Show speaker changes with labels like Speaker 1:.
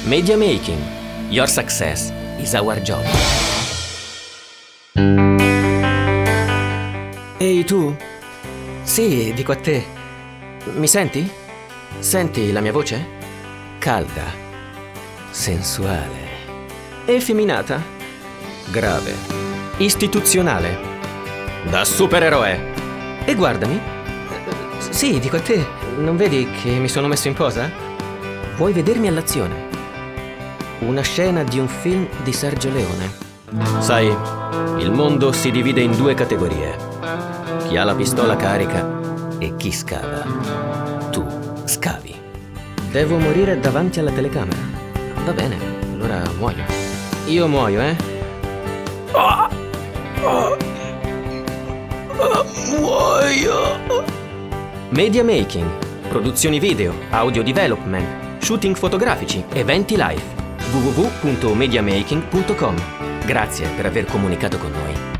Speaker 1: Media Making. Your success is our job. Ehi tu? Sì, dico a te. Mi senti? Senti la mia voce? Calda, sensuale, effeminata, grave, istituzionale, da supereroe. E guardami. Sì, dico a te. Non vedi che mi sono messo in posa? Puoi vedermi all'azione. Una scena di un film di Sergio Leone. Sai, il mondo si divide in due categorie. Chi ha la pistola carica e chi scava. Tu scavi. Devo morire davanti alla telecamera. Va bene, allora muoio. Io muoio, muoio. Media Making. Produzioni video, audio development, shooting fotografici, eventi live. www.mediamaking.com. Grazie per aver comunicato con noi.